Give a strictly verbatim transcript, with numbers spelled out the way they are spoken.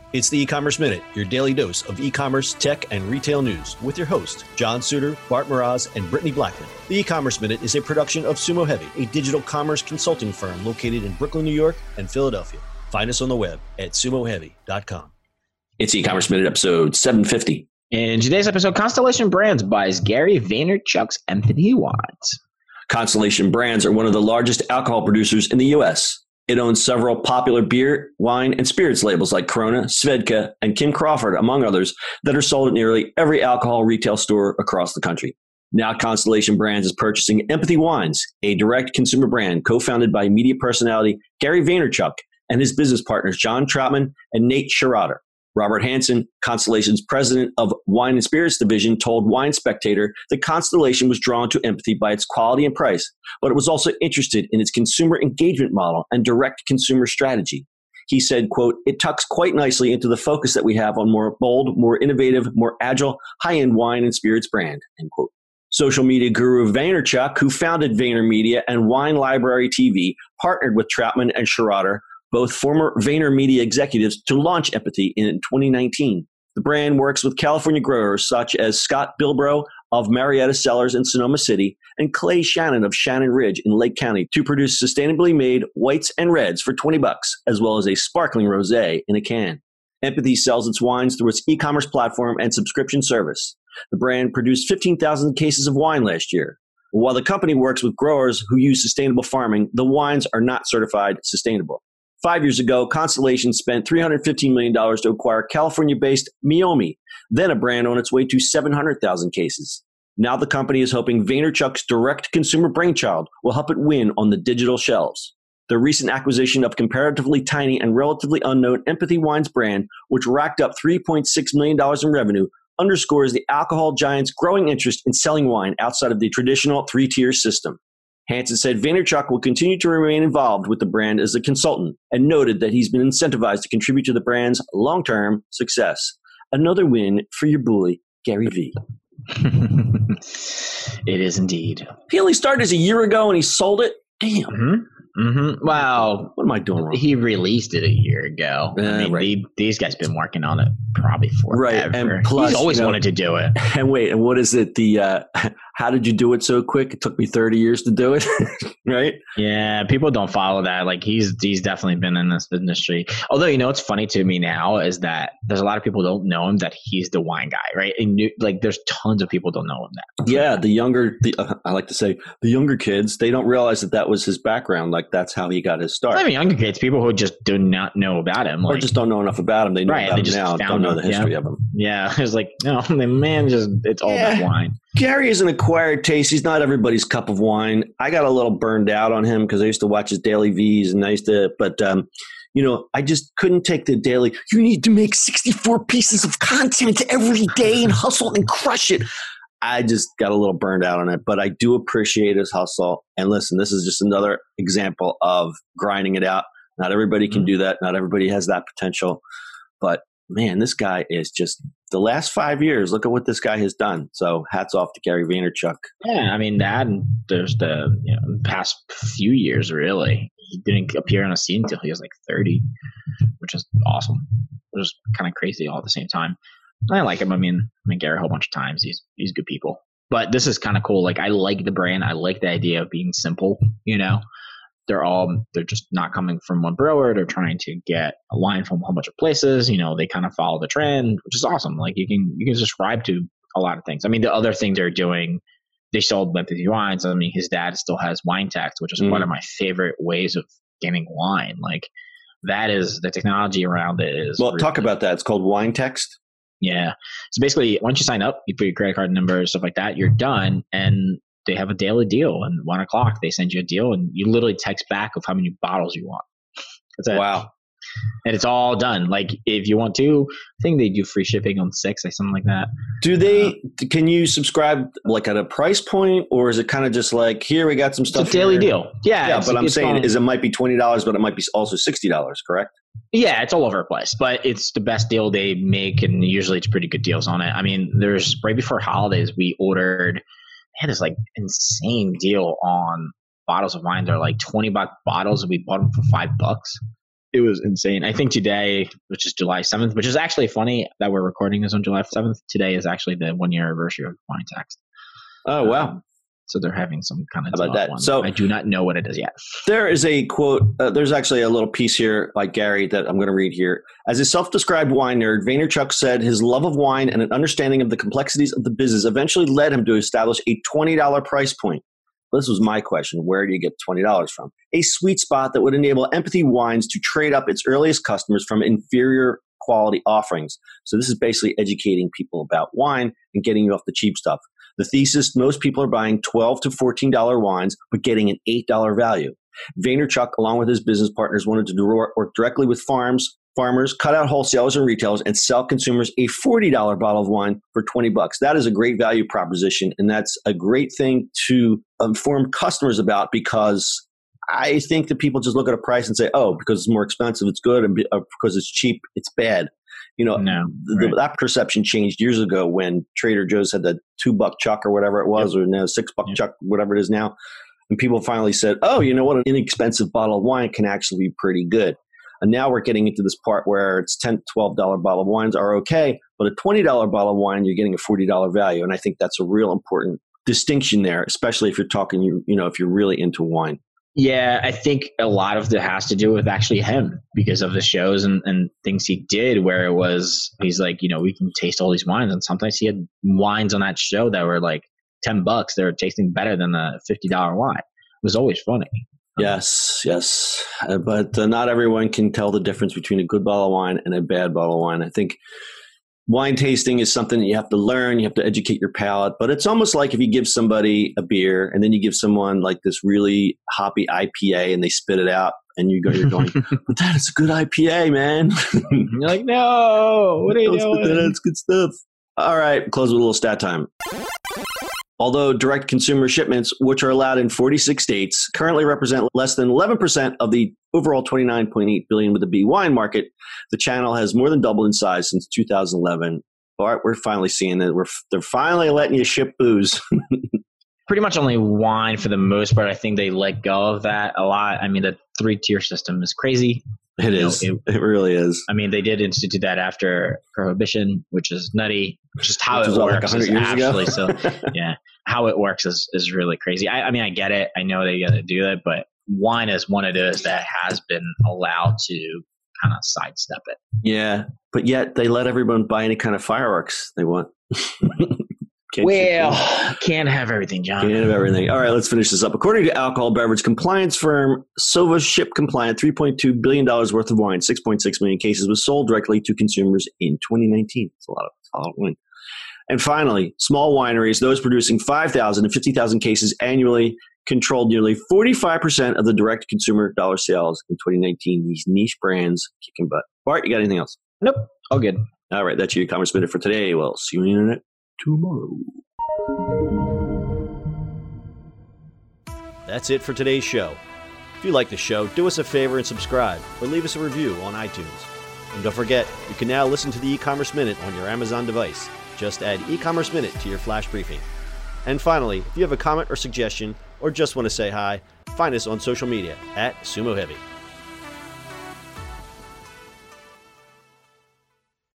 It's the E-Commerce Minute, your daily dose of e-commerce, tech, and retail news with your hosts, John Suter, Bart Mraz, and Brittany Blackman. The E-Commerce Minute is a production of Sumo Heavy, a digital commerce consulting firm located in Brooklyn, New York, and Philadelphia. Find us on the web at sumo heavy dot com. It's E-Commerce Minute episode seven fifty. In today's episode, Constellation Brands buys Gary Vaynerchuk's Empathy Wines. Constellation Brands are one of the largest alcohol producers in the U S. It owns several popular beer, wine, and spirits labels like Corona, Svedka, and Kim Crawford, among others, that are sold at nearly every alcohol retail store across the country. Now Constellation Brands is purchasing Empathy Wines, a direct consumer brand co-founded by media personality Gary Vaynerchuk and his business partners John Troutman and Nate Schrader. Robert Hansen, Constellation's president of Wine and Spirits Division, told Wine Spectator that Constellation was drawn to Empathy by its quality and price, but it was also interested in its consumer engagement model and direct consumer strategy. He said, quote, "It tucks quite nicely into the focus that we have on more bold, more innovative, more agile, high-end wine and spirits brand," end quote. Social media guru Vaynerchuk, who founded VaynerMedia and Wine Library T V, partnered with Troutman and Schrader, both former VaynerMedia executives, to launch Empathy in twenty nineteen. The brand works with California growers such as Scott Bilbrough of Marietta Cellars in Sonoma City and Clay Shannon of Shannon Ridge in Lake County to produce sustainably made whites and reds for twenty bucks, as well as a sparkling rosé in a can. Empathy sells its wines through its e-commerce platform and subscription service. The brand produced fifteen thousand cases of wine last year. While the company works with growers who use sustainable farming, the wines are not certified sustainable. Five years ago, Constellation spent three hundred fifteen million dollars to acquire California-based Meiomi, then a brand on its way to seven hundred thousand cases. Now the company is hoping Vaynerchuk's direct consumer brainchild will help it win on the digital shelves. The recent acquisition of comparatively tiny and relatively unknown Empathy Wines brand, which racked up three point six million dollars in revenue, underscores the alcohol giant's growing interest in selling wine outside of the traditional three-tier system. Hansen said Vaynerchuk will continue to remain involved with the brand as a consultant and noted that he's been incentivized to contribute to the brand's long-term success. Another win for your boy, Gary V. It is indeed. He only started as a year ago and he sold it? Damn. Mm-hmm. Mm-hmm. Well, what am I doing wrong? He released it a year ago. Uh, I mean, right. they, these guys been working on it probably forever. Right, and plus, he's always you know, wanted to do it. And wait, and what is it? The uh, how did you do it so quick? It took me thirty years to do it, right? Yeah, people don't follow that. Like he's he's definitely been in this industry. Although, you know, what's funny to me now is that there's a lot of people who don't know him that he's the wine guy, right? And you, like, there's tons of people don't know him that. Yeah, the younger, the uh, I like to say, the younger kids, they don't realize that that was his background. Like that's how he got his start. Not even younger kids, people who just do not know about him, like, or just don't know enough about him. They know right, about they him just now, don't know the history yeah. of him. Yeah, it's like, no, the man just, it's all yeah. about wine. Gary is an acquired taste. He's not everybody's cup of wine. I got a little burned out on him because I used to watch his Daily V's and I used to, but, um, you know, I just couldn't take the daily, you need to make sixty-four pieces of content every day and hustle and crush it. I just got a little burned out on it, but I do appreciate his hustle. And listen, this is just another example of grinding it out. Not everybody can do that. Not everybody has that potential. But man, this guy is just the last five years. Look at what this guy has done. So hats off to Gary Vaynerchuk. Yeah, I mean that. And there's the you know past few years really. He didn't appear on a scene until he was like thirty, which is awesome. It was kind of crazy all at the same time. I like him. I mean, I mean Gary a whole bunch of times. He's he's good people. But this is kind of cool. Like I like the brand. I like the idea of being simple. You know. They're all, they're just not coming from one brewer. They're trying to get a wine from a whole bunch of places. You know, they kind of follow the trend, which is awesome. Like you can, you can subscribe to a lot of things. I mean, the other thing they're doing, they sold Empathy Wines. I mean, his dad still has Wine Text, which is mm. one of my favorite ways of getting wine. Like that is, the technology around it is. Well, really talk good. about that. It's called Wine Text. Yeah. So basically, once you sign up, you put your credit card number, stuff like that, you're done. And they have a daily deal, and one o'clock they send you a deal, and you literally text back of how many bottles you want. That's it. Wow. And it's all done. Like if you want to, I think they do free shipping on six or something like that. Do they, uh, can you subscribe like at a price point, or is it kind of just like, here, we got some stuff. It's a daily here. deal. Yeah. Yeah. But I'm saying on, is it might be twenty dollars, but it might be also sixty dollars, correct? Yeah, it's all over the place, but it's the best deal they make, and usually it's pretty good deals on it. I mean, there's right before holidays, we ordered, they had this like insane deal on bottles of wine. They're like twenty buck bottles, and we bought them for five bucks. It was insane. I think today, which is July seventh, which is actually funny that we're recording this on July seventh. Today is actually the one year anniversary of Wine Text. Oh, wow. Um, so they're having some kind of How about that? One. So I do not know what it is yet. There is a quote. Uh, there's actually a little piece here by Gary that I'm going to read here. As a self-described wine nerd, Vaynerchuk said his love of wine and an understanding of the complexities of the business eventually led him to establish a twenty dollars price point. Well, this was my question. Where do you get twenty dollars from? A sweet spot that would enable Empathy Wines to trade up its earliest customers from inferior quality offerings. So this is basically educating people about wine and getting you off the cheap stuff. The thesis, most people are buying twelve to fourteen dollars wines, but getting an eight dollars value. Vaynerchuk, along with his business partners, wanted to work directly with farms, farmers, cut out wholesalers and retailers, and sell consumers a forty dollars bottle of wine for twenty bucks. That is a great value proposition, and that's a great thing to inform customers about, because I think that people just look at a price and say, oh, because it's more expensive, it's good, and because it's cheap, it's bad. You know, no, the, right. that perception changed years ago when Trader Joe's had the two buck chuck or whatever it was, yep. or now six buck yep. chuck, whatever it is now. And people finally said, oh, you know what? An inexpensive bottle of wine can actually be pretty good. And now we're getting into this part where it's ten dollars, twelve dollars bottle of wines are okay, but a twenty dollars bottle of wine, you're getting a forty dollars value. And I think that's a real important distinction there, especially if you're talking, you, you know, if you're really into wine. Yeah, I think a lot of it has to do with actually him, because of the shows and, and things he did, where it was, he's like, you know, we can taste all these wines. And sometimes he had wines on that show that were like ten bucks. They were tasting better than a fifty dollars wine. It was always funny. Yes, yes. Uh, but uh, not everyone can tell the difference between a good bottle of wine and a bad bottle of wine. I think wine tasting is something that you have to learn. You have to educate your palate. But it's almost like if you give somebody a beer and then you give someone like this really hoppy I P A and they spit it out, and you go, you're going, but that is a good I P A, man. You're like, no, what are you doing? That's good stuff. All right, close with a little stat time. Although direct consumer shipments, which are allowed in forty-six states, currently represent less than eleven percent of the overall twenty-nine point eight billion dollars with the B wine market, the channel has more than doubled in size since two thousand eleven. Bart, we're finally seeing that. We're they're finally letting you ship booze. Pretty much only wine for the most part. I think they let go of that a lot. I mean, the three-tier system is crazy. It you is. Know, it, it really is. I mean, they did institute that after Prohibition, which is nutty. Just how which it works like is actually so. Yeah, how it works is is really crazy. I, I mean, I get it. I know they got to do that, but wine is one of those that has been allowed to kind of sidestep it. Yeah, but yet they let everyone buy any kind of fireworks they want. Can't well, can't have everything, John. Can't have everything. All right, let's finish this up. According to alcohol beverage compliance firm Sova Ship Compliant, three point two billion dollars worth of wine, six point six million cases, was sold directly to consumers in twenty nineteen. It's a lot of, it's a lot of wine. And finally, small wineries, those producing five thousand to fifty thousand cases annually, controlled nearly forty-five percent of the direct consumer dollar sales in twenty nineteen. These niche brands kicking butt. Bart, you got anything else? Nope. All good. All right, that's your e-commerce minute for today. Well, see you on the internet tomorrow. That's it for today's show. If you like the show, do us a favor and subscribe or leave us a review on iTunes. And don't forget, you can now listen to the e-commerce minute on your Amazon device. Just add e-commerce minute to your flash briefing. And finally, if you have a comment or suggestion or just want to say hi, find us on social media at Sumo Heavy.